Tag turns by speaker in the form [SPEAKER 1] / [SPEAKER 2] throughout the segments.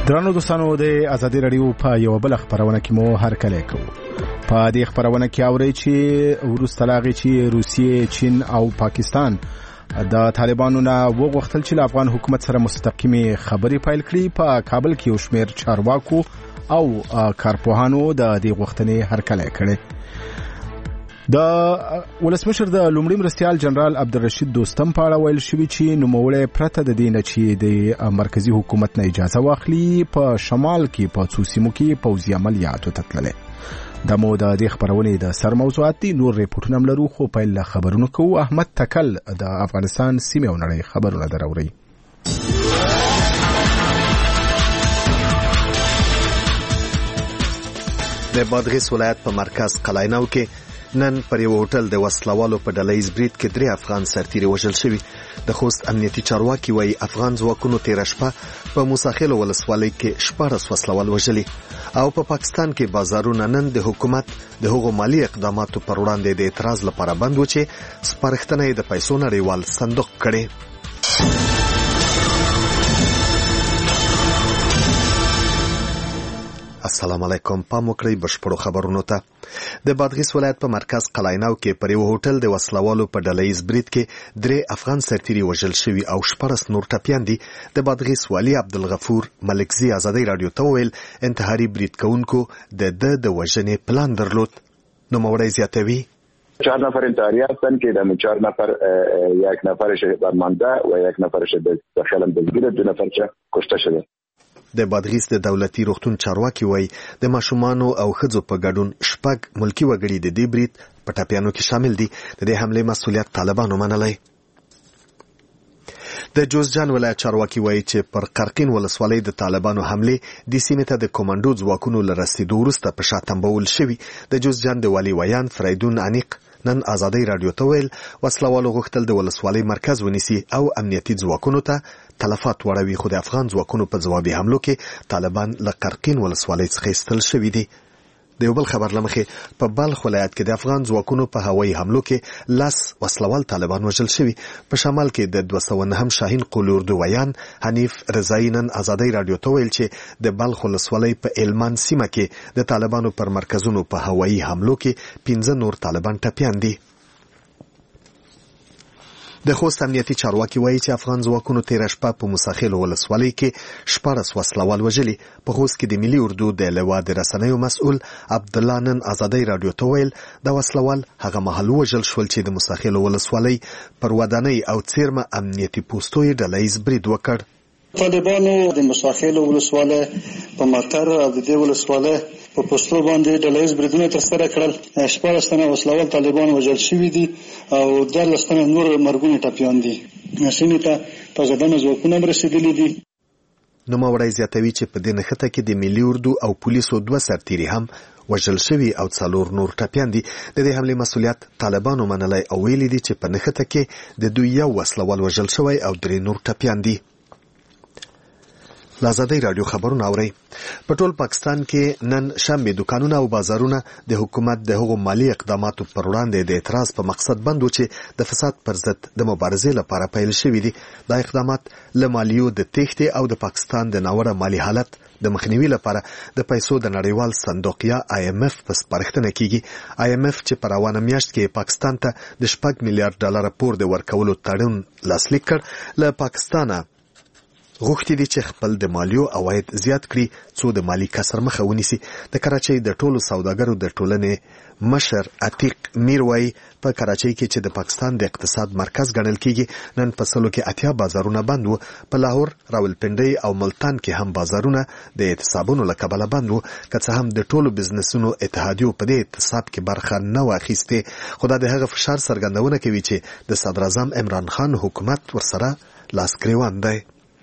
[SPEAKER 1] درنو دوستانو د ازادي رادیو په یو بل خبرونه کې مو هر کله کوو. په دې خبرونه کې اوري چې وروسته لاغي چې روسیې، چین او پاکستان د طالبانو نه وغوښتل چې افغان حکومت سره مستقیمي خبرې پیل کړي. په کابل کې یو شمېر چارواکو او کارپوهانو د دې غوښتنې هر کله کړي. د ولسمشر د لومړي مرستیال جنرال عبدالرشید دوستم په اړه ویل شوی چې نوموړی پرته د دې نه چې د مرکزی حکومت نه اجازه واخلي په شمال کې په څو سیمو کې پوځي عملیاتو ته تللی. د مو د دې خبرونې د سر موضوعات دي. نور ریپورټونه هم لرو خو پیل له خبرونو کوو. احمد تکل د افغانستان سیمې او نړۍ خبرونه دراوړي.
[SPEAKER 2] د بادغیس ولایت په مرکز قلاینو کې نن پر یو هوټل د وسلوالو په ډلهیز برید کې 3 افغان سرتیري وژل شوي. د خوست امنیتي چارواکي وایي افغان ځواکونو تېره شپه په موساخیل ولسوالۍ کې 14 وسلوال وژلي. او په پاکستان کې بازارونه نن د حکومت د هغو مالی اقداماتو پر وړاندې د اعتراض لپاره بند و چې سپارښتنه یې د پیسو نړیوال صندوق کړې. السلام علیکم. پام وکړئ بشپړو خبرونو ته. د بادغیس ولایت په مرکز قلاینو کې پر یو هوټل د وسلوالو په ډلهیز برید کې 3 افغان سرتیري وژل شوي او 14 نور ټپیان دي. د بادغیس والي عبدالغفور ملکزي ازادي رادیو ته وویل انتحاري برید کوونکو د وژنې پلان درلود. نوموړی زیاتوي
[SPEAKER 3] 4 نفر انتحاری هستند که در 4 نفر 1 نفرش درمانده و 1 نفرش داخل دزگیر، 2 نفر کشته شده.
[SPEAKER 2] د بادغیس د دولتي روغتون چارواکي وایي د ماشومانو او ښځو په ګډون 6 ملکي وګړي د دې برید په ټپیانو کې شامل دي. د دې حملې مسؤلیت طالبانو منلی. د جوزجان ولایت چارواکي وایي چې پر قرقین ولسوالۍ د طالبانو حملې د سیمې ته د کمانډو ځواکونو له رسیدو وروسته په شا تنبول شوي. د جوزجان د والي ویان فریدون انیق نن ازادي رادیو ته ویل وسلوالو غوښتل د ولسوالۍ مرکز ونیسي او امنیتي ځواکونو ته تلفات وړوي، خو د افغان ځواکونو په ځوابي حملو کې طالبان له قرقین ولسوالۍ څخه ایستل شوي دي. د یو بل خبر له مخې په بلخ ولایت کې د افغان ځواکونو په هوایي حملو کې 10 وسلوال طالبان وژل شوي. په شمال کې د 209 شاهین قول اردو ویان حنیف رضایی نن ازادي رادیو ته ویل چې د بلخ ولسوالۍ په المان سیمه کې د طالبانو پر مرکزونو په هوایي حملو کې 15 نور طالبان ټپیان دي. د خوست امنیتي چارواکي وایي چې افغان ځواکونو تېره شپه په موساخیل ولسوالۍ کې 14 وسلوال وژلي. په خوست کې د ملي اردو د لوا د رسنیو مسؤل عبدالله نن ازادي رادیو ته ویل د وسلوال هغه مهال وژل شول چې د موساخیل ولسوالۍ پر ودانۍ او څیرمه امنیتي پوستو یې ډلهیز برید وکړ.
[SPEAKER 4] طالبانو د موساخیل ولسوالۍ په مټر او د دې ولسوالۍ په پوستو باندې ډلهیز بریدونه ترسره کړل. 14 تنه وسلوال طالبان وژل شوي دي او 10 تنه نور مرګونه ټپیان دي. سیمې ته په ځدنه ځواکونه رسیدلي دي.
[SPEAKER 2] نوموړی زیاتوي چې په دې نښته کې د ملي اردو او پولیسو 2 سرتیري هم وژل شوي او 4 نور ټپیان دي. د دې حملې مسؤلیت طالبانو منلی او ویلي دي چې په نښته کې د دوی 1 وسلوال وژل شوی او 3 نور ټپیان دي. لازادی رادیو خبرونه اوري. په ټول پاکستان کې نن شنبه دکانونه او بازارونه د حکومت د هغو مالی اقداماتو پر وړاندې د اعتراض په مقصد بند و چې د فساد پر ضد د مبارزې لپاره پیل شوي دي. دا اقدامات له مالیو د تېښتې او د پاکستان د ناوړه مالي حالت د مخنیوي لپاره د پیسو د نړیوال صندوق یا IMF په سپارښتنه کیږي. IMF چې په روانه میاشت کې پاکستان ته د 6 میلیارډ ډالر پور د ورکولو تړون لاسلیک کړ، له پاکستانه غوښتي دي چې خپل د مالیو عواید زیات کړي څو د مالی کسر مخه ونیسي. د کراچۍ د ټولو سوداګرو د ټولنې مشر عتیق میر وایي په کراچۍ کې چې د پاکستان د اقتصاد مرکز ګڼل کیږي نن په سلو کې 80 بازارونه بند وو. په لاهور، راولپنډۍ او ملتان کې هم بازارونه د اعتصابونو له کبله بند وو. که څه هم د ټولو بزنسونو اتحادیو په دې اعتصاب کې برخه نه واخیستې، خو دا د هغه فشار څرګندونه کوي چې د صدراعظم عمران خان حکومت ورسره لاس ګریوان دی.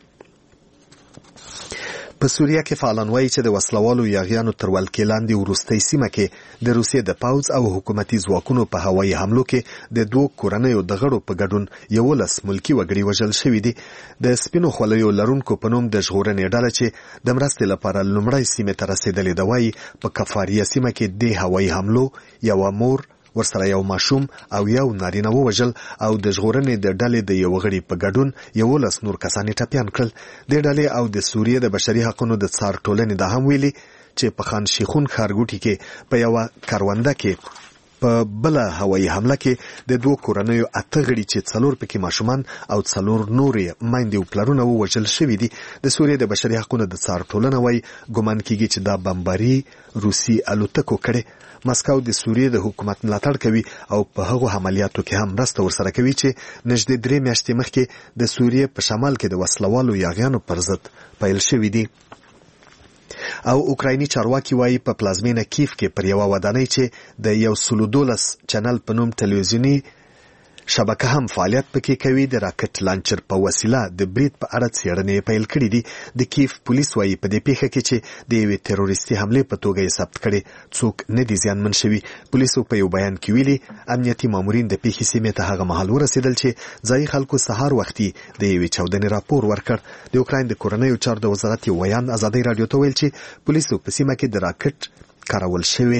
[SPEAKER 2] په سوریه کې فعالان وایي چې د وسلوالو یاغیانو تر ولکې لاندې وروستۍ سیمه کې د روسیې د پوځ او حکومتي ځواکونو په هوایي حملو کې د 2 کورنیو د غړو په ګډون 11 ملکي وګړي وژل شوي دي. د سپینو خولیو لرونکو په نوم د ژغورنې ډله چې د مرستې لپاره لومړی سیمې ته رسېدلې ده وایي په کفاریه سیمه کې د هوایي حملو 1 مور ورسره یو ماشوم او یو نارینه ووژل او د ژغورنې د ډلې د یو غړي په ګډون 11 نور کسان ټپیان کړل. د ډلې او د سوریې د بشري حقوقو د څار ټولنې د هم ویلي چې په خان شیخون ښارګوټي کې په یو کرونده کې په بل هوایي حمله کې د دوه کورنیو 8 غړي چې 4 پکې ماشومان او 4 نورې مایندې او پلرونه ووژل شوي دي. د سوریې د بشري حقوقو د څار ټولنه وايي ګمان کیږي چې دا بمباري روسي الوتکو کړي. مسکو د سوریې د حکومت ملاتړ کوي او په هغو عملیاتو کې هم مرسته ورسره کوي چې نږدې 3 میاشتې مخکې د سوریې په شمال کې د وسلوالو یاغیانو پر ضد پیل شوي دي. او اوکرایني چارواکي وایي په پلازمینه کیف کې پر یو ودانۍ چې د 112 چینل په نوم تلویزیونی شبکه هم فعالیت پکې کوي د راکټ لانچر په وسیله د برید په اړه څېړنې پیل کړې دي. د کیف پولیس وایي په دې پیښه کې چې د یوې تروریستي حملې په توګه یې ثبت کړي څوک نه دي زیانمن شوي. پولیسو په یو بیان کې ویلي امنیتي مامورین د پیښې سیمې ته هغه مهال ورسېدل چې ځایي خلکو سهار وختي د یوې چاودنې راپور ورکړ. د اوکراین د کورنیو چارو د وزارت یو ویان ازادي رادیو ته ویل چې پولیسو په سیمه کې د راکټ کارول شوی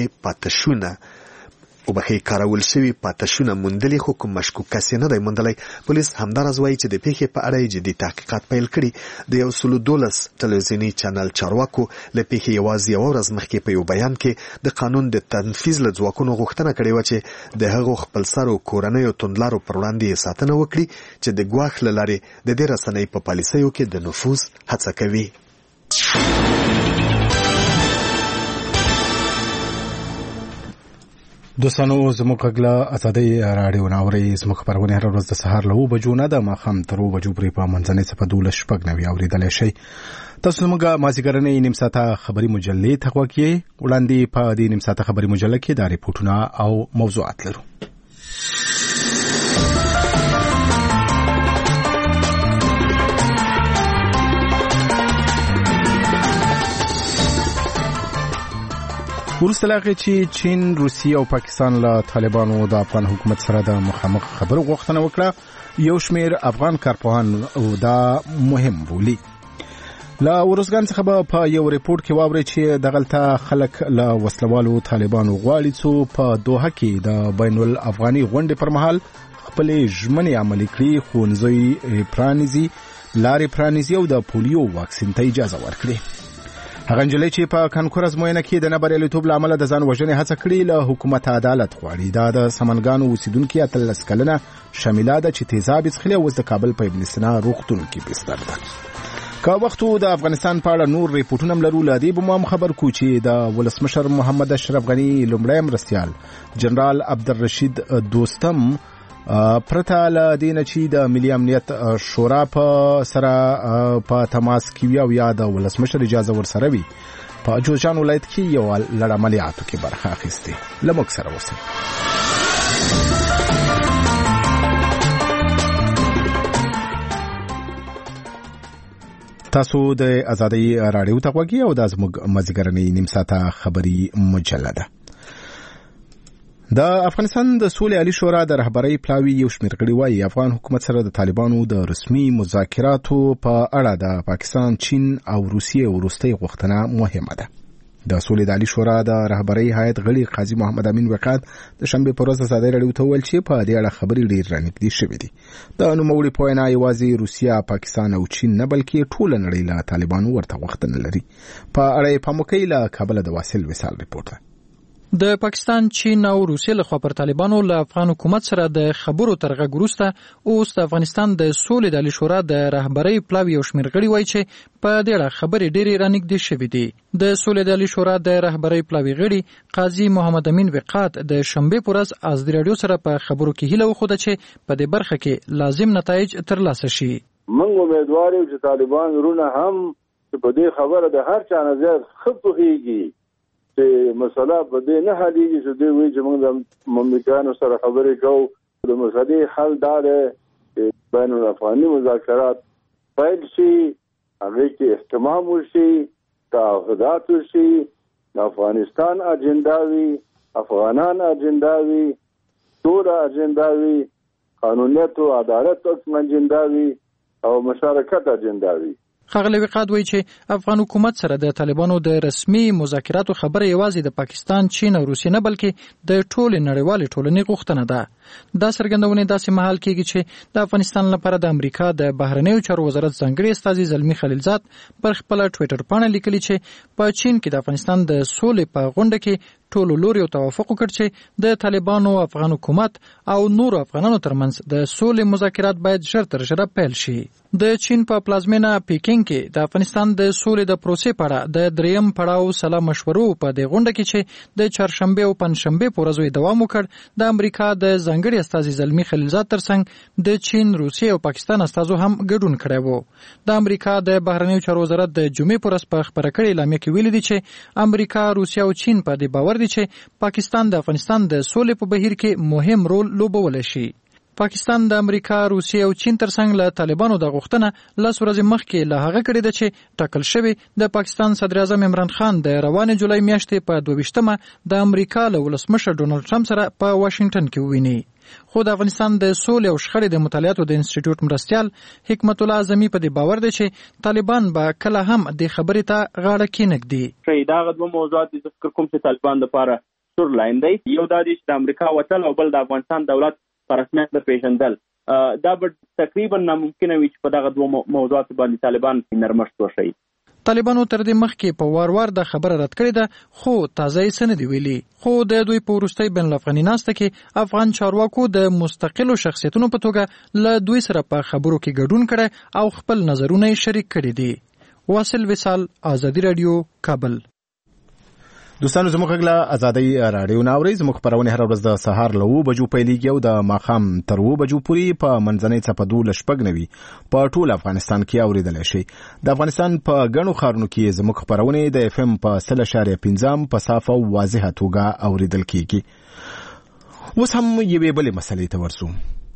[SPEAKER 2] پاتشونه موندلي خو کوم مشکوک کس نه دی موندلی. پولیس همداراز وایي چې د پیښې په اړه جدي تحقیقات پیل کړي. د 112 تلویزیونی چینل چارواکو له پیښې یوازې یو ورځ مخکې په یو بیان کې د قانون د تنفیذ له ځواکونو غوښتنه کړې وه چې د هغو خپلسرو کورنیو توندلارو پر وړاندې ساتنه وکړي چې د ګواښ له لارې د دې رسنۍ په پالیسیو کې د نفوذ هڅه کوي.
[SPEAKER 1] دوستانو زموږ غږ ازادي رادیو ناوري زموږ خبرونه هر ورځ د سهار له 9 بجو نه د ماښام تر 2 بجو پورې په منځنۍ صفه 12:09 اوریدلای شئ. تاسو زموږ مازیګرنۍ نیم ساعته خبري مجلې ته غوږ یې. وړاندې په دې نیم ساعته خبري مجلې کې د ریپورتونو او موضوعات لرو. وروسته له هغې چې چین، روسیې او پاکستان له طالبانو د افغان حکومت سره د مخامخ خبرو غوښتنه وکړه، یو شمېر افغان کارپوهان دا مهم بولي. له ورځګان څخه به په یو ریپورت کې واورئ چې دغلته خلک له وسلوالو طالبانو غواړي څو په دوحه کې د بین الافغاني غونډې پر مهال خپلې ژمنې عملي کړي، ښوونځي پرانیزي، لارې پرانیزي او د پولیو واکسین ته اجازه ورکړي. هغه نجلۍ چې په کانکور ازموینه کې د نابریالیتوب له امله د ځان وژنې هڅه کړې له حکومت عدالت غواړي. دا د سمنګانو اوسیدونکې 13 کلنه شمیله ده چې تیزاب څښلې او اوس د کابل په ابن سینا روغتون کې بستر ده. که وختو د افغانستان په اړه نور ریپورټونه هم لرو. له دې به مو خبر کو چې د ولسمشر محمد اشرف غني لومړی مرستیال جنرال عبدالرشید دوستم پرته له دې نه چې د ملي امنیت شورا په سره په تماس کې وي او یا د ولسمشر اجازه ورسره وي په جوزجان ولایت کې یو لړ عملیاتو کې برخه اخیستې. له موږ سره اوسئ. تاسو د ازادي رادیو ته غوږی او د زموږ مازیګرنۍ نیم ساعته خبري مجله ده. د افغانستان د سولې عالی شورا د رهبرۍ پلاوي یو شمېر غړي وایي افغان حکومت سره د طالبانو د رسمي مذاکراتو په اړه د پاکستان، چین او روسیې وروستۍ غوښتنه مهمه ده. د سولې د عالی شورا د رهبرۍ هیئت غړي قاضي محمد امین وقاد د شنبې پر ورځ ازادي رادیو ته وویل چې په دې اړه خبرې ډېر رانږدې شوې دي. د نوموړي په وینا یوازې روسیه، پاکستان او چین نه بلکې ټوله نړۍ له طالبانو ورته غوښتنه لري. په اړه یې پام وکړئ. له کابله د واصل وصال ریپورټ ده.
[SPEAKER 5] د پاکستان، چین او روسیې لخوا پر طالبانو له افغان حکومت سره د خبرو تر غږ وروسته اوس د افغانستان د سولې د عالی شورا د رهبرۍ پلاوي یو شمېر غړي وایي چې په دې اړه خبرې ډېرې رانږدې شوې دي. د سولې د عالی شورا د رهبرۍ پلاوي غړي قاضي محمد امین وقاد د شنبې پر ورځ ازادي رادیو سره په خبرو کې هیله وښوده چې په دې برخه کې لازم نتایج ترلاسه شي.
[SPEAKER 6] موږ امیدوار یو چې طالبان ورونه هم په دې خبره د هر چا نه زیات ښه پوهېږي چې مسله په دې نه حلېږي چې دوی وایي چې موږ د مملکتانو سره خبرې کوو. د مسلې حل دا دی چې بین الافغاني مذاکرات پیل شي، هغې کې اهتمام وشي، تعهدات وشي، د افغانستان اجنډا وي، افغانان اجنډا وي، سوله اجنډا وي، قانونیت او عدالت اجنډا وي او مشارکت اجنډا وي.
[SPEAKER 5] ښاغلی وقاد وایي چې افغان حکومت سره د طالبانو د رسمي مذاکراتو خبره یوازې د پاکستان، چین او روسیې نه بلکې د ټولې نړیوالې ټولنې غوښتنه ده. دا څرګندونې داسې مهال کېږي چې د افغانستان لپاره د امریکا د بهرنیو چارو وزارت ځانګړي استازي زلمي خلیلزاد پر خپله ټویټر پاڼه لیکلي چې په چین کې د افغانستان د سولې په غونډه کې ټولو لوریو توافق وکړ چې د طالبانو افغان حکومت او نورو افغانانو ترمنځ د سولې مذاکرات باید ژر تر ژره پیل شي. د چین په پلازمینه پیکینګ کې د افغانستان د سولې د پروسې په اړه د دریم پړاو سلا مشورو په دې غونډه کې چې د چهارشنبه او پنځشنبه په ورځو دوام وکړ، د امریکا د ځانګړي استازي زلمي خلیلزاد ترڅنګ د چین، روسیې او پاکستان استازو هم ګډون کړی و. د امریکا د بهرنیو چارو وزارت د جمعې په ورځ په خبره کړې اعلامیه کې ویلي دي چې امریکا، روسیه او چین په دې باور دي چې پاکستان د افغانستان د سولې په بهیر کې مهم رول لوبولی شي. پاکستان د امریکا، روسیې او چین ترڅنګ له طالبانو د غوښتنه لس ورځې مخکې له هغه کړې ده چې ټاکل شوی د پاکستان صدر اعظم عمران خان د روانې جولای میاشتې په 22مه د امریکا له ولسمشر ډونالډ ټرمپ سره په واشنگټن کې وویني. خو د افغانستان د سولې او شخړې د مطالعاتو د انسټیټیوټ مرستیال حکمت الله اعظمي په دې باور دی چې طالبان به کله هم د خبرې ته غاړه کېنږدي.
[SPEAKER 7] دا دوه موضوعات دي چې کوم چې طالبان لپاره سور لاین دی. یو دا دی چې د امریکا وتل او بل د افغانستان دولت په رسمیت د پیژندل. دا به تقریبا ناممکنه وي چې په دغه دوه موضوعات باندې طالبان نرمښت وشي.
[SPEAKER 5] طالبانو تر دې مخکې په وار د خبره رد کړې ده، خو تازه یې څه نه دي ویلي. خو د دوی په وروستۍ بین الافغاني ناسته کې افغان چارواکو د مستقلو شخصیتونو په توګه له دوی سره په خبرو کې ګډون کړی او خپل نظرونه یې شریک کړي دي. واصل وصال، آزادي رادیو، کابل.
[SPEAKER 1] دوستانو زموږ غږ له ازادۍ راډیو نه اورئ. زموږ خپرونې هره ورځ د سهار له 9 بجو پیلېږي او د ماښام تر 2 بجو پورې په منځنۍ څپه 12:09 په ټول افغانستان کې اورېدلی شئ. د افغانستان په ګڼو ښارونو کې زموږ خپرونې د FM په 100.5 په صافه او واضحه توګه اورېدل کېږي. اوس هم یوې بلې مسلې ته ورسو.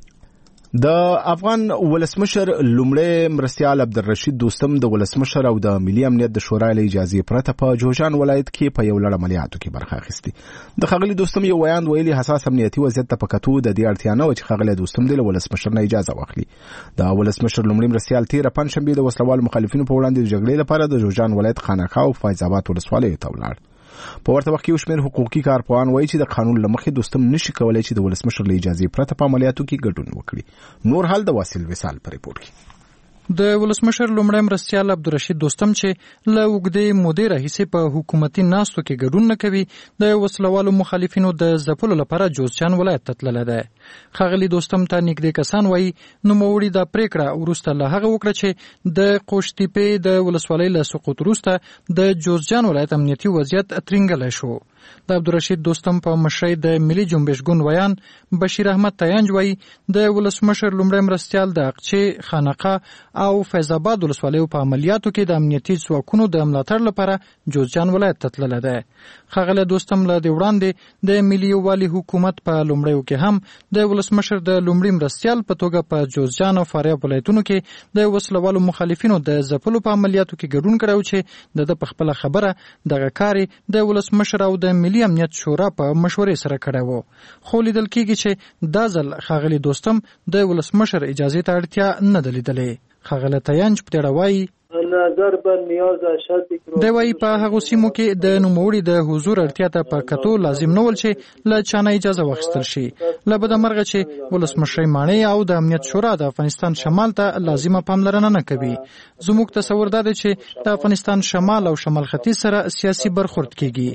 [SPEAKER 1] د افغان ولسمشر لومړی مرستیال عبدالرشید دوستم د ولسمشر او د ملي امنیت د شورا له اجازې پرته په جوزجان ولایت کې په یو لړ عملیاتو کې برخه اخیستې. د ښاغلي دوستم یو ویاند ویلي حساس امنیتي وضعیت ته په کتو د دې اړتیا نه وه چې ښاغلی دوستم د ولسمشر نه اجازه واخلي. د ولسمشر لومړی مرستیال تېره پنجشنبې د وسلوالو مخالفینو په وړاندې د جګړې لپاره د جوزجان ولایت خانقاه او فیض آباد ولسوالیو ته ولاړ. په ورته وخت کې یو شمېر حقوقي کارپوهان وایي چې د قانون له مخې دوستم نشي کولی چې د ولسمشر له اجازې پرته په عملیاتو کې ګډون وکړي. نور حال د واصل وصال په ریپورټ کې.
[SPEAKER 5] د ولسمشر لومړی مرستیال عبدالرشید دوستم چې له اوږدې مودې راهیسې په حکومتي ناستو کې ګډون نه کوي، د وسلوالو مخالفینو د ځپلو لپاره جوزجان ولایت ته تللی دی. ښاغلي دوستم ته نږدې کسان وایي نوموړي دا پرېکړه وروسته له هغه وکړه چې د قوشتېپې د ولسوالۍ له سقوط وروسته د جوزجان ولایت امنیتي وضعیت ترینګلی شو. د عبدالرشید دوستم په مشرۍ د ملي جنبش ګوند ویان بشیر احمد تیانج وایي د ولسمشر لومړی مرستیال د اقچې، خانقاه او فیض آباد ولسوالیو په عملیاتو کې د امنیتي ځواکونو د ملاتړ لپاره جوزجان ولایت ته تللی دی. ښاغلی دوستم له دې وړاندې د ملي یووالي حکومت په لومړیو کې هم د ولسمشر د لومړي مرستیال په توګه په جوزجان او فاریاب ولایتونو کې د وسلوالو مخالفینو د ځپلو په عملیاتو کې ګډون کړی و چې د په خپله خبره دغه کار د ولسمشر او د ملي امنیت شورا په مشورې سره کړی و. خو لیدل کېږي چې دا ځل ښاغلي دوستم د ولسمشر اجازې ته اړتیا نه ده لیدلې. ښاغلی تیانج په تېړه وایي دی وایي په هغو سیمو کې د نوموړي د حضور اړتیا ته په کتو لازم نه ول چې له چا نه اجازه واخیستل شي، له بده مرغه چې ولسمشرۍ ماڼۍ او د امنیت شورا د افغانستان شمال ته لازمه پاملرنه نه کوي. زموږ تصور دا دی چې د افغانستان شمال او شمال ختیځ سره سیاسي برخورد کېږي.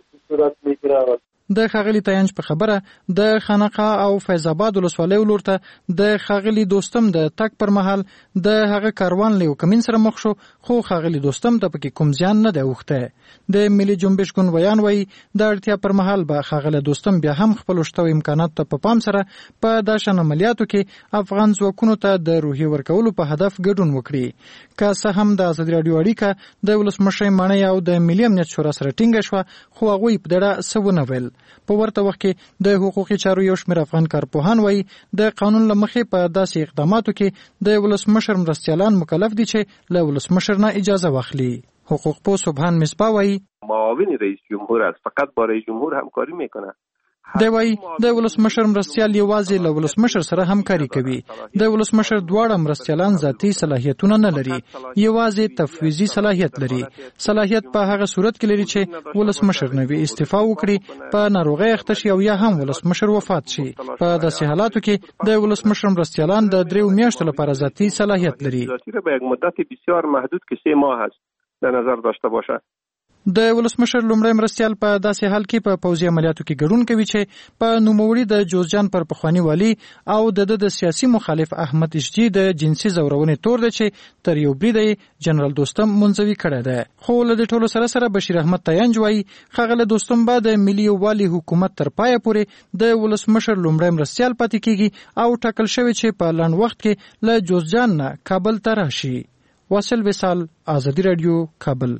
[SPEAKER 5] د ښاغلي تیانج په خبره د خانقاه او فیض آباد ولسوالیو لور ته د ښاغلي دوستم د تګ پر مهال د هغه کاروان له یو کمین سره مخ شو، خو ښاغلي دوستم ته پکې کوم زیان نه دی اوښتی. د ملي جنبش ګوند ویان وایي د اړتیا پر مهال به ښاغلی دوستم بیا هم خپلو شته امکاناتو ته په پام سره په دا شان عملیاتو کې افغان ځواکونو ته د روحیې ورکولو په هدف ګډون وکړي. که څه هم د ازادي راډیو اړیکه د ولسمشرۍ ماڼۍ او د ملي امنیت شورا سره ټینګه شوه، خو هغوی په دې څه ونه ویل. په ورته وخت کې د حقوقي چارو یو شمېر افغان کارپوهان وایي د قانون له مخې په داسې اقداماتو کې د ولسمشر مرستیالان مکلف دي چې له ولسمشر نه اجازه واخلي. حقوق پو سبحان مصباح وایي
[SPEAKER 8] معاون رئیس جمهور است، فقط با رئیس جمهور همکاری میکنه.
[SPEAKER 5] دی وايي د ولسمشر مرستیال یوازې له ولسمشر سره همکاري کوي. د ولسمشر دواړه مرستیالان ذاتي صلاحیتونه نه لري، یوازې تفویضي صلاحیت لري. صلاحیت په هغه صورت کې لري چې ولسمشر نوی استعفا وکړي، په ناروغۍ اخته شي او یا هم ولسمشر وفات شي. په داسې حالاتو کې د ولسمشر مرستیالان د 3 میاشتو لپاره ذاتي صلاحیت لري.
[SPEAKER 8] به یک مدت بسیار محدود که 3 ماه است در نظر داشته باشه.
[SPEAKER 5] د ولسمشر لومړی مرستیال په داسې حال کې په پوځي عملیاتو کې ګډون کوي چې په نوموړي د جوزجان پر پخوانی والي او د سیاسي مخالف احمد اشجی د جنسي زورونې تور دی چې تر یو بریده جنرال دوستم منځوي کړی دی. خو له دې ټولو سره سره بشیر احمد تیانج وایي ښاغلی دوستم به د ملي یووالي حکومت تر پایه پورې د ولسمشر لومړی مرستیال پاتې کیږي او ټاکل شوی چې په لنډ وخت کې له جوزجان نه کابل ته راشي. واصل وصال، آزادي رادیو، کابل.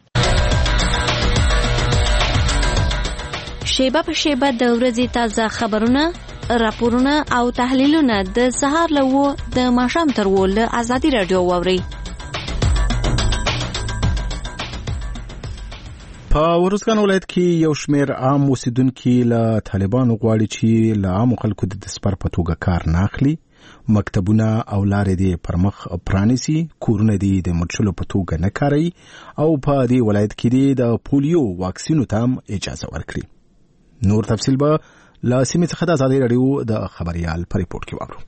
[SPEAKER 9] شیبه په شیبه د ورځې تازه خبرونه، راپورونه او تحلیلونه د سهار له 9 د ماښام تر 10 له آزادي رادیو واورئ.
[SPEAKER 1] په ورزګان ولایت کې یو شمېر عام اوسیدونکي له طالبانو غواړي چې له عامو خلکو د سپر په توګه کار نه اخلي. مکتبونه او لارې دې پر مخ پرانیسي، کورونه دې د مرچلو په توګه نه کاروي او په دې ولایت کې د پولیو واکسینو ته هم اجازه ورکړي. نور تفصیل به له سیمې څخه د آزادي رادیو د خبريال په ریپورت کې واورو.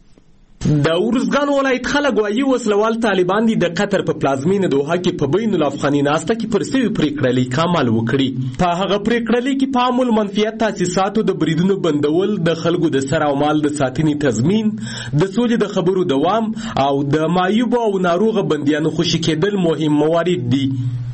[SPEAKER 10] د ورزګان ولایت خلک وايي وسلوال طالبان دي د قطر په پلازمینه دوحه کې په بین الافغاني ناسته کې پر سوي پریکړه لیک عمل وکړي. په هغه پریکړه لیک کې په عامل منفیت تاسیساتو د بریدونو بندول، د خلکو د سر او مال د ساتنې تضمین، د سولې د خبرو دوام او د معیوب او ناروغه بندیانو خوشي کېدل مهم موارد دي.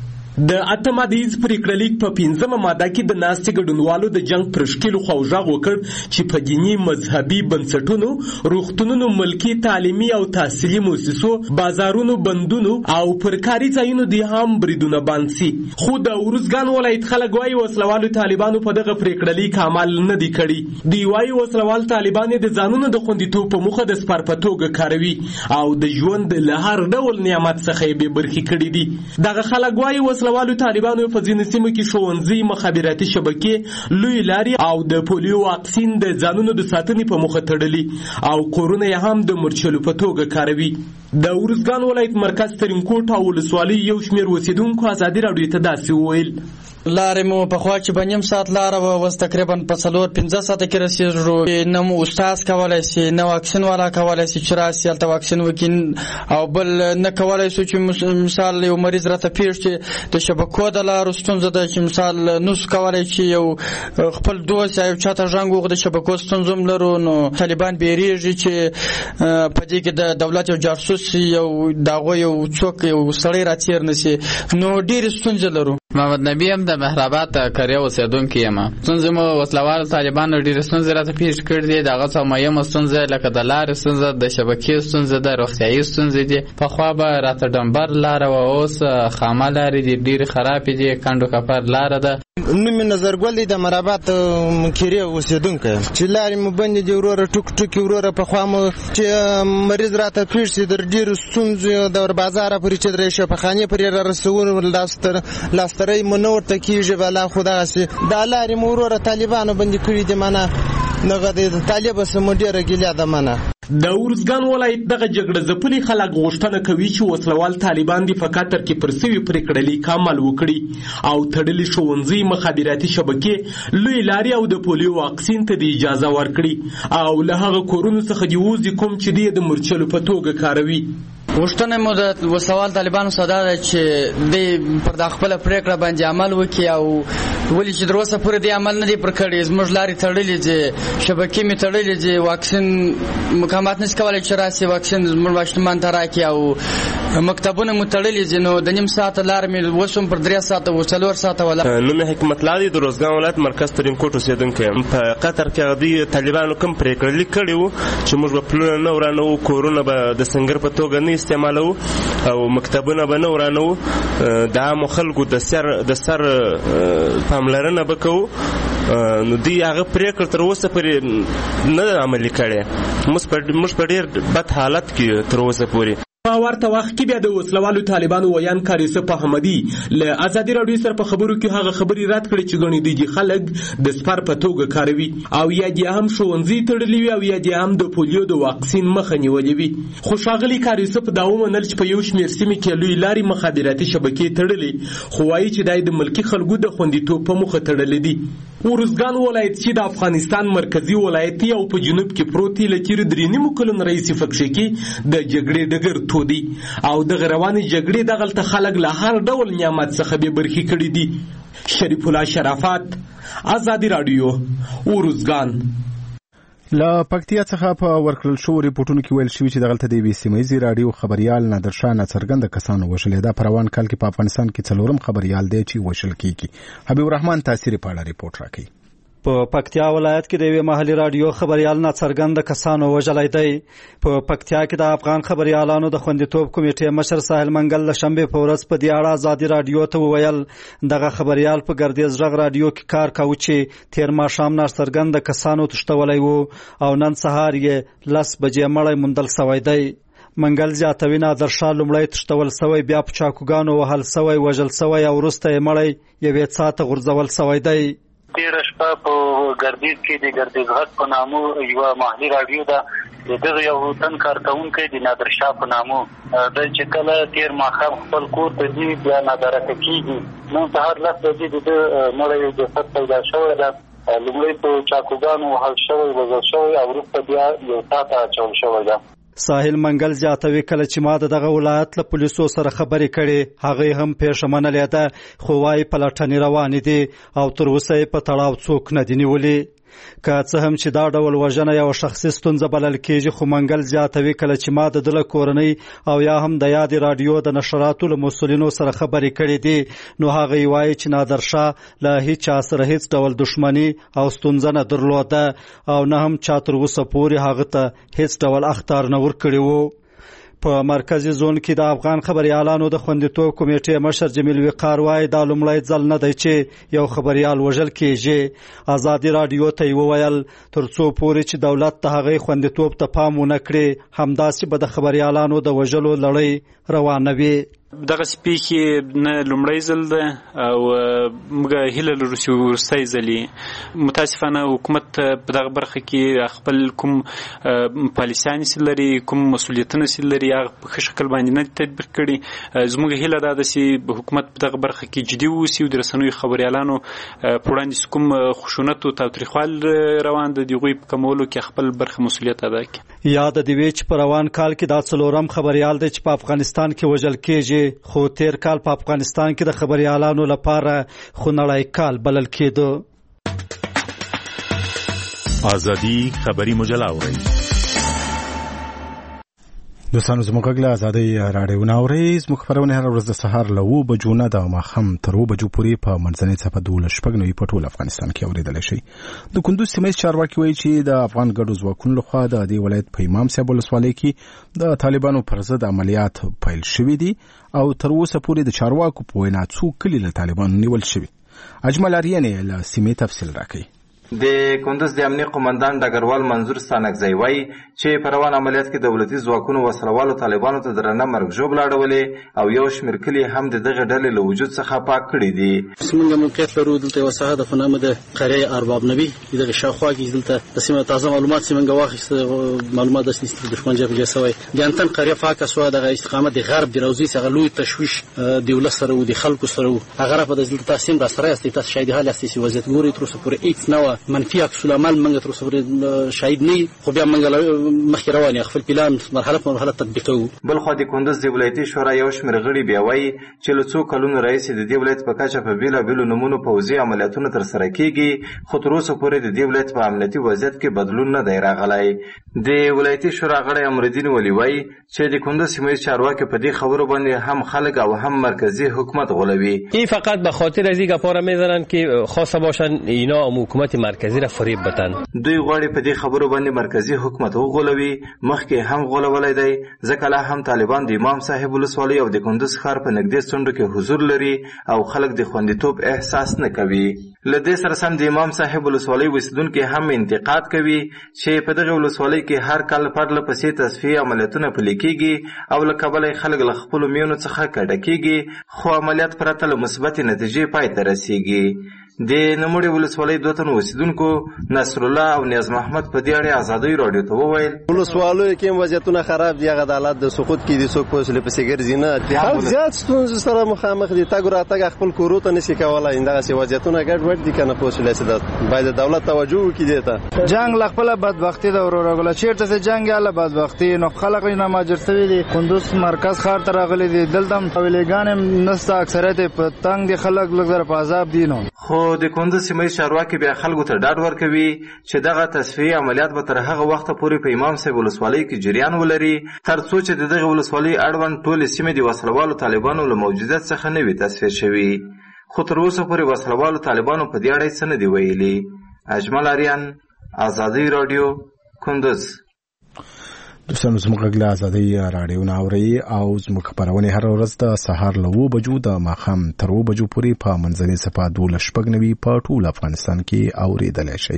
[SPEAKER 10] د اتمه د پریکړه لیک په 15مه ماده کې د ناستې ګډونوالو د جنگ پرشکیلو خوځغ وکړ چې په دینی مذهبي بنسټونو، روغتونونو، ملکی تعلیمي او تحصیلي مؤسسو، بازارونو، بندونو او پر کاري ځایونو د هم بریدونه بند شي. خو د ورزګان ولایت خلک وايي وسلوالو طالبانو په دغه پریکړه لیک عمل نه دی کړی. دی وايي وسلوال طالبان د ځانونو د خوندیتوب په مخه د سپر په توګه کاروي او د ژوند له هر ډول نعمت څخه به برخې کړي دي. دغه خلک وايي وسلوالو طالبانو په ځینو سیمو کې ښوونځي، مخابراتي شبکې، لوی لارې او د پولیو واکسین د ځانونو د ساتنې په مخه تړلي او کورونه یې هم د مرچلو په توګه کاروي. د ورزګان ولایت مرکز ترینکوټ او ولسوالۍ یو شمېر اوسېدونکو آزادي راډیو ته داسې وویل:
[SPEAKER 11] لارې مو په خوا چې په نیم ساعت لاره وه، اوس تقریبا په 4-5 ساعته کې رسېږو. نه مو استاد کولی شي، نه واکسین والا کولی شي چې راسي هلته واکسین وکړي، او بل نه کولی شو چې مثال یو مریض راته پېښ چې د شبکو د لارو ستونزه ده، چې مثال نوس کولی چې یو خپل دوست یا یو چاته زنګ وکړو، د شبکو ستونزه هم لرو. نو طالبان بیریږي چې په دې کې د دولت یو جاسوس یو د هغوی یو څوک یو سړی راتېر نه شي، نو ډېرې ستونزې لرو.
[SPEAKER 12] محمد نبی هم د مهرآباد کریا اوسېدونکی یم. ستونزې مو وسلوال طالبانو ډېرې ستونزې راته پیښ کړي دي. د هغه څه مهمه ستونزه لکه د لارې ستونزه، د شبکې ستونزه ده، روغتیایي ستونزې دي. پخوا به راته ډمبر لاره وه، اوس خامه لارې دي، ډېرې خرابې دي، کنډو کپر لاره ده.
[SPEAKER 13] نوم مې نظرګل دی، د مهرآباد کریا اوسېدونکی یم. چې لارې مو بندې دي وروره، ټوک ټوکې وروره. پخوا مو چې مریض راته پیښ شي د ډېرو ستونزو د بازاره پورې چې درې شفاخانې پورې را رسولو لاسترۍ مو نه ورته کېږي. بلا خو دغسې دا لارې مو وروره طالبانو بندې کړي دي. منه دغه د طالبه څه مو ډېره ګیله ده. منه
[SPEAKER 10] د ورزګان ولایت دغه جګړه ځپلي خلک غوښتنه کوي چې وسلوال طالبان دي په قطر کې پر سوي پریکړه لیک عمل وکړي او تړلي ښوونځي، مخابراتي شبکې، لوی لارې او د پولیو واکسین ته د اجازه ورکړي او له هغه کورونو څخه دې ووځي کوم چې دی د مرچلو په توګه کاروي.
[SPEAKER 11] غوښتنه مو د وسلوال طالبانو ساده ده چې دوی پر د خپله پرېکړه باندې عمل وکړي، او ولې چې تر اوسه پورې دې عمل نه دی پر کړی. زموږ لارې تړلې دي، شبکې مې تړلې دي، واکسین مقامات نشي کولی چې راسي واکسین زموږ ماشومان ته راکړي، او مکتبونه مو تړلې دي. نو د نیم ساعته لاره مې اوس هم پر 3 ساعته و 4 ساعته ولاړ.
[SPEAKER 8] نوم مې حکمت الله دی، د روزګان ولایت مرکز ترینکوټ اوسېدونکی یم. په قطر کې دوی طالبانو کوم پرېکړه لیک کړی و چې موږ به پلونه نه ورانوو، کورونه به د سنګر په توګه نه استعمالوو او مکتبونه به نه ورانوو، د عامو خلکو د سر پاملرنه به کوو. نو دوی هغه پرېکړه تر اوسه پورې نه عملي کړې. موږ په ډېر بد حالت کې تر اوسه پورې.
[SPEAKER 10] په په ورته وخت کې بیا د وسلوالو طالبانو ویان کاریسف احمدي له ازادي راډیو سره په خبرو کې هغه خبرې رد کړې چې ګڼي دي خلک د سپر په توګه کاروي او یا دې هم ښوونځي تړلي وي او یا دې هم د پولیو د واکسین مخه نیولې وي. خو ښاغلي کاریسف دا ومنل چې په یو شمېر سیمې کې لوی لارې مخابراتي شبکې تړلې، خو وایي چې دا د ملکي خلکو د خوندیتوب په موخه تړلې دي. ارزګان ولایت چې د افغانستان مرکزی ولایت او په جنوب کې پروت دی، لکه د 3 کلونو رئیس فکشکی د جګړې ډګر تودي او د غروانې جګړې دغلت خلک له هر ډول نعمت څخه به برخې کړي دي. شریف الله شرافت، آزادی رادیو، ارزګان.
[SPEAKER 1] له پکتیا څخه په ورکړل شو ریپورتونو کې ویل شوی چې دغلت د بي سي مېزي رادیو خبريال نادرشاه ناڅرګند کسانو وشل. دا پروان کال کې په افغانستان کې څلورم خبريال دی چې وشل کیږي. حبیب الرحمن تاثیر په اړه ریپورت راکړي.
[SPEAKER 14] په پکتیا ولایت کې د یوې محلي رادیو خبريال ناڅرګند کسانو وژلای دی. په پکتیا کې د افغان خبريالانو د خوندیتوب کمیټې مشر ساحل منګل له شنبه په ورځ په دې اړه ازادي رادیو ته وویل دغه خبريال په ګردیز ژغ رادیو کې کار کاوه چې تیر ماښام ناڅرګند کسانو تشتولای وو او نن سهار یې 10 بجې مړی موندل شوی دی. منګل زیاتوي نادرشاه لومړی تشتول سوی، بیا په چاکوګانو وهل سوی، وژل سوی او وروسته یې مړی یوې څاه ته غورځول سوی دی.
[SPEAKER 15] تیر شپه په ګردیز کې د ګردیز غږ په نامو یو محلي رادیو ده، دغه یو تن کارکونکی د نادرشاه په نامو د چې کله تیر ماښام خپل کور ته ځي بیا نادرکه کېږي. نن سهار 10 بجې د مړی جسد پیدا شوی ده. لومړی په چاکوګانو وهل شوی، وژل شوی او وروسته بیا یو څاه ته اچول شوی ده.
[SPEAKER 14] ساحل منګل زیاتوي کله چې ما دغه ولایت له پولیسو سره خبرې کړې هغه هم پیښه منلې ده، خو وايي پلټنې روانې دي او تر اوسه په تړاو څوک نه دي نیولي. که څه هم چې دا ډول وژنه یو شخصي ستونزه بلل کېږي، خو منګل زیاتوي کله چې ما د دله کورنۍ او یا هم د یاد رادیو د نشراتو له مسؤلینو سره خبرې کړې دي نو هغه وایي چې نادرشاه له هیڅ سره هیڅ ډول دښمني او ستونزه نه درلوده او نه هم چا تر اوسه پورې هغه ته هیڅ ډول اخطار نه ورکړی وو. په مرکزی زون کې د افغان خبريالانو د خوندیتوب کمیټې مشر جمیل وقار وایي دا لومړی ځل نه دی چې یو خبريال وژل کېږي. ازادي رادیو ته وویل تر څو پورې چې دولت ته هغه خوندیتوب ته پام ونه کړي همداسې به د خبريالانو د وژلو لړۍ روانه وي.
[SPEAKER 16] دغه سپیکي نه لومړی ځل ده او موږ هیله لرو چې وروستی ځل متاسفانه حکومت په دغه برخه کې خپل کوم پالیسیانې چې لري، کوم مسؤلیتونه چې لري هغه په ښه شکل باندې نه تطبیق کړي. زموږ هیله دا ده چې حکومت په دغه برخه کې جدي واوسي او د رسنیو خبریالانو په وړاندې کوم خشونت او تاوتریخوال روان ده د هغوی په کمولو کې خپل برخه مسؤلیت ادا کړي.
[SPEAKER 14] یاد دې وي چې په روان کال کې دا څلورم خبریال دی چې په افغانستان کې وژل کېږي، خو تیر کال په افغانستان کې د خبريالانو لپاره خونړی کال بلل کېده.
[SPEAKER 17] آزادی خبری مجله اورئ.
[SPEAKER 1] دوستانو زموږ غږ له ازادۍ راډیو نه اورئ. زموږ خپرونه هره ورځ د سهار له 9 بجو نه د ماښام تر 2 بجو پورې په منځنۍ څپه 12 په ټول افغانستان کې اوریدلی شئ. د کندوز سیمه ییز چارواکي وایي چې د افغان ګډو ځواکونو لخوا د دې ولایت په امام صاحب ولسوالۍ کې د طالبانو پر ضد عملیات پیل شوي دي او تر اوسه پورې د چارواکو په وینا څو کلي له طالبانو نیول شوي. اجمل اریانې له سیمې تفصیل راکوي.
[SPEAKER 18] د کندوز د امنیت قومندان ډګروال منظور ستانکزی وایي چې په روان عملیات کې دولتي ځواکونو وسلوالو طالبانو ته درنه مرګ ژوبله اړولې او یو شمېر کلي هم د دغه ډلې له وجود څخه پاک کړي دي.
[SPEAKER 19] موږ موقعیت لرو دلته یوه ساحه ده په نامه د قریه ارباب نبي دغه شاوخوا کې دلته د سیمه تازه معلومات چې موږ واخیست معلومات داسې نشته د دښمن جبهه سوی د انتن قریه پاکه سوه دغه استقامت د غرب د روزي څخه لوی تشویش د ولس سره و د خلکو سره و هغه په دلته تاسو هم راسره یاستئ تاسو شاهد حال یاستئ چې وضعیت ګورئ تر اوسه پورې هیڅ نه منفي عکس العمل موږ تر اوسه پورې شاهد نه خو بیا موږ مخکې روان یو خپل پلان مرحله په مرحله تطبیق کوو.
[SPEAKER 18] بل خو د کندوز د ولایتي شورا یو شمېر غړي بیا وایي چې له څو کلونو راهیسې د دې ولایت په کچه په بېلابېلو نومونو پوځي عملیاتونه ترسره کېږي خو تر اوسه پورې د دې ولایت په امنیتي وضعیت کې بدلون نه دی راغلی. د ولایتي شورا غړی امرالدین ولی وایي چې د کندوز سیمه ییز چارواکي په دې خبرو باندې هم خلک او هم مرکزی حکومت غولوي.
[SPEAKER 20] این فقط به خاطر از این گپا را میزنن که خواسته باشن اینا هم حکومت مرکزی را فریب بدن.
[SPEAKER 18] دوی غواړي په دې خبرو باندې مرکزی حکومت وغولوي، مخکې هم غولولی دی، ځکه لا هم طالبان د امام صاحب ولسوالۍ او د کندوز ښار په نږدې څنډو کې حضور لري او خلک د خوندیتوب احساس نه کوي. له دې سره سم د امام صاحب ولسوالۍ اوسیدونکي هم انتقاد کوي چې په دغه ولسوالۍ کې هر کال پرله پسې تصفیې عملیاتونه پلي کېږي او له کبله خلک له خپلو میونو څخه کډه کېږي، خو عملیات پرته له مثبتې نتیجې پای ته رسېږي. د نوموړې ولسوالۍ دوه تنو اوسیدونکو نصر الله او نیاز محمد په دې اړه ازادۍ راډیو ته وویل
[SPEAKER 21] ولسوالیو کې وضعیتونه خراب دي، هغه د حالات د سقوط کې دي، څوک په وسیله پسې ګرځي نه، خلک زیات ستونزو سره مخامخ دي، تګ راتګ خپل کورو ته نشي کولی، دغسې وضعیتونه ګډوډ دي که نه په وسیله چې باید د دولت توجه وکړي دې ته.
[SPEAKER 22] جنګ له خپله بدبختي ده وروره، چېرته چې جنګ یا له بدبختي نو خلک یې مهاجر شوي دي، کندوز مرکز ښار ته راغلي دي، دلته هم حویلېګان هم نشته، اکثریت یې په تنګ دي، خلک لږ زره په عذاب دي. نو
[SPEAKER 18] خو د کندوز سیمه چارواکي بیا خلکو ته ډاډ ورکوي چې دغه تصفیې عملیات به تر هغه وخته پورې په امام صاحب ولسوالۍ کې جریان ولري تر څو چې د دغه ولسوالۍ اړوند ټولې سیمې د وسلوالو طالبانو له موجودیت څخه نه وي تصفیه شوي. خو تر اوسه پورې وسلوالو طالبانو په دې اړه څه نه دي ویلي. اجمل آریان، ازادۍ راډیو، کندوز.
[SPEAKER 1] دوستانو زموږ غږ له ازادۍ راډیو نه اورئ او زموږ خپرونې هره ورځ د سهار له 7 بجو د ماښام تر 7 بجو پورې په منځنۍ صفحه 12 په ټول افغانستان کې اوریدلی شئ.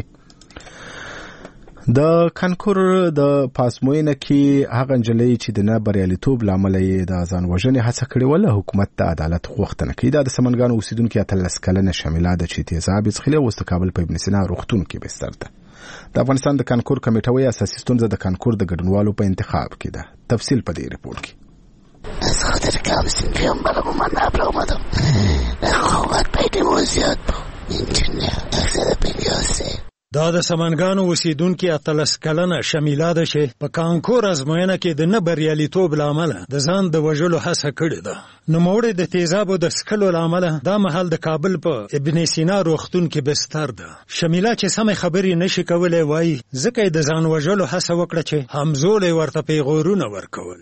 [SPEAKER 1] د کانکور د پاسموینه کې هغه نجلۍ چې د نه بریالیتوب له امله یې د ځان وژنې هڅه کړې وه حکومت د عدالت غوښتنه کوي. دا د سمنګانو اوسیدونکي 18 کلنه شمیله ده چې تیزاب یې څښلې اوس د کابل په ابن سینا روغتون کې بستر ده. د افغانستان د کانکور کمیټه وايي اساسي ستونزه د کانکور د ګډونوالو په انتخاب کې ده. تفصیل په دې ریپورت کې.
[SPEAKER 23] از خاطر کم سنیم برای من نبر آمدم، رقابت بین ما زیاد بود، اینجا اکثر 53.
[SPEAKER 24] دا د سمنګانو اوسیدونکي 18 کلنه شمیله ده چې په کانکور ازموینه کې د نه بریالیتوب له امله د ځان د وژلو هڅه کړې ده. نوموړې د تیزابو د څښلو له امله دا مهال د کابل په ابن سینا روغتون کې بستر ده. شمیله چې سمې خبرې نشي کولی وایي ځکه یې د ځان وژلو هڅه وکړه چې همزولی ورته پیغورونه ورکول.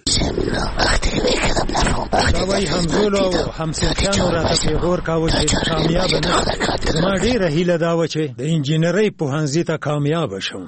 [SPEAKER 24] دا وایي همزولو او همصنفیانو راته پیغور کاوه چې کامیابه نه شم. زما ډېره هیله دا وه چې د انجینرۍ پوهنځي ته کامیابه شم.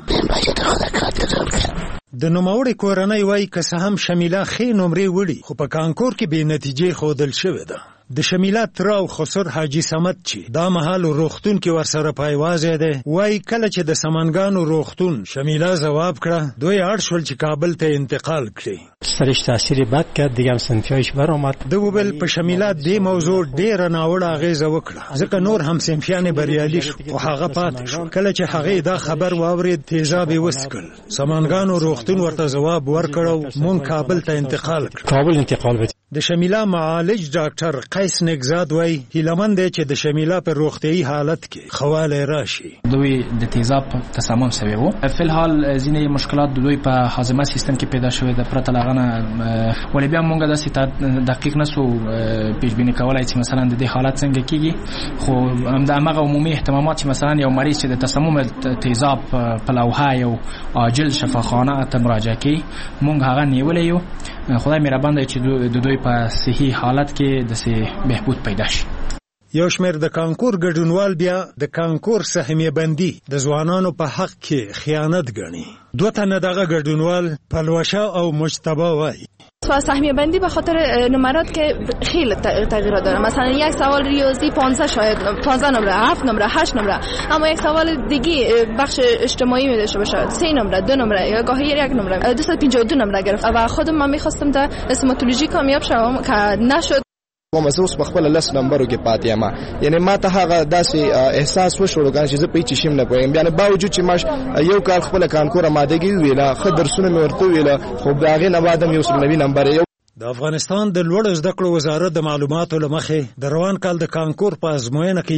[SPEAKER 24] د نوموړې کورنۍ وایي که څه هم شمیله ښې نمرې وړي خو په کانکور کې بې نتیجې ښودل شوې ده. د شمیله تره او خسر حاجي صمد چې دا مهال روغتون کې ورسره پایوازی دی وایي کله چې د سمنګانو روغتون شمیله ځواب کړه دوی اړ شول چې کابل ته انتقال کړي.
[SPEAKER 25] سرش تاثیر بد کرد، دیگه هم صنفیایش برآمد.
[SPEAKER 24] د وبل په شمیله دې موضوع ډېره ناوړه اغېزه وکړه ځکه نور هم صنفیان بریالي شو خو هغه پاتې شو. کله چې هغې دا خبر واورېد تیزاب یې وڅښل. سمنګانو روغتون ورته ځواب ورکړ او مونږ کابل ته انتقال کړ.
[SPEAKER 25] کابل انتقال بدیم.
[SPEAKER 24] د شمیله معالج ډاکټر قیس نگزاد وایي هیلهمند دی چې د شمیله په روغتیایي حالت کې ښه والی راشي.
[SPEAKER 26] دوی د تیزاب تسمم شوی و. فی الحال ځینې مشکلات د دوی په هاضمه سیستم کې پیدا شوی د پرته له هغه نه ولې بیا موږ داسې دقیق نسو پیشبیني کولی چې مثلا د دې حالت څنګه کېږي، خو همدغه عمومي اهتمامات چې مثلا یو مریض چې د تسمم تیزاب په لوحه یو عاجل شفاخانه ته مراجعه کوي موږ هغه نیولی یو. خدای مهربان دی چې د دوی په صحي حالت کې داسې بهبود پیدا شي.
[SPEAKER 24] یو شمېر د کانکور ګډونوال بیا د کانکور سهمیه بندي د ځوانانو په حق کې خیانت ګڼي. 2 تنه دغه ګډونوال پلوشه او مجتبی وایي
[SPEAKER 27] سهمیه بندی به خاطر نمرات که خیلی تغییرات داره. مثلا یک سوال ریاضی 15 شاید 15 نمره، 7 نمره، 8 نمره، اما یک سوال دیگه بخش اجتماعی می داشته باشه 3 نمره، 2 نمره یا گاهی 1 نمره. 252 نمره گرفت و خودم من می‌خواستم در استوماتولوژی کامیاب شوم که نشد.
[SPEAKER 28] کوم زه اوس په خپل لس نمبرو کې پاتې یم، یعنی ما ته هغه داسې احساس وشو کنه چې زه په هیڅ شي نه پوهیم. یعنی باوجود چې ما یو کال خپل کانکور آمادګي ویله، ښه درسونه مې ورته ویله، خو د هغې نه بعد هم یو سلنوي نمبر یو.
[SPEAKER 24] د افغانستان د لوړو زده کړو وزارت د معلوماتو له مخې د روان کال د کانکور په ازموینه کې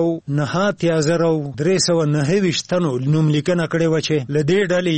[SPEAKER 24] 1,09,329 تنو نوملیکنه کړې وه چې له دې ډلې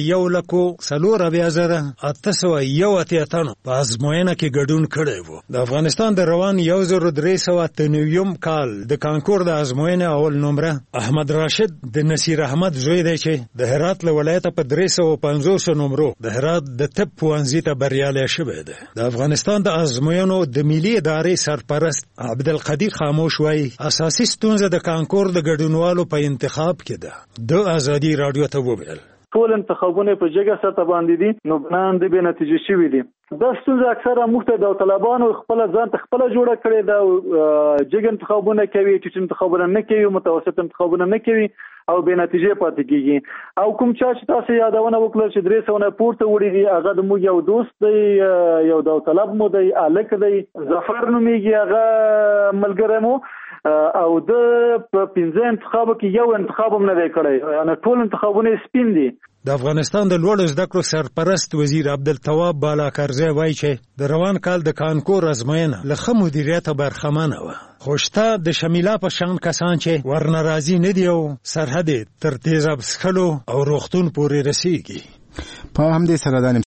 [SPEAKER 24] 1,04,881 تنو په ازموینه کې ګډون کړی و. د افغانستان د روان 1,393 کال د کانکور د ازموینې اول نمره احمد راشد د نصیر احمد زوی دی چې د هرات له ولایته په 350 نمرو د هرات د طب پوهنځي ته بریالی شوی دی. د افغانستان د ازموینو د ملي ادارې سرپرست عبدالقدیر خاموش وایي اساسي ستونزه د کانکور د ګډونوالو په انتخاب کې ده. د ازادي راډیو ته وویل
[SPEAKER 2] ټول انتخابونه په جګه سطح باندې دي، نو بنان د بې نتیجې شوي دي. دا ستونزه اکثره موږ ته د طالبانو خپل ځان ته خپل جوړه کړې ده. جګ انتخابونه کوي، ټیټ انتخابونه نه کوي، متوسط انتخابونه نه کوي او بې نتیجې پاتې کیږي. او کوم چا چې تاسو یادونه وکړه چې 300 پورته وړي دي، هغه د موږ یو دوست دی، یو د طالب مو دی، الک دی، ظفر نومیږي، هغه ملګری مو او د 15 انتخابو کې یو انتخاب هم نه دی کړی، یعنی ټول انتخابونه سپین دي.
[SPEAKER 24] د افغانستان د لوړو زده کړو سرپرست وزیر عبدالتواب بالاکرزی وایي چې د روان کال د کانکور ازموینه له ښه مدیریته برخمنه وه، خو شته د شمیلا په شان کسان چې ورنه راضي نه دي او سرحد تر تیزاب څښلو او روغتون پورې رسیږي.
[SPEAKER 1] په همدې سره د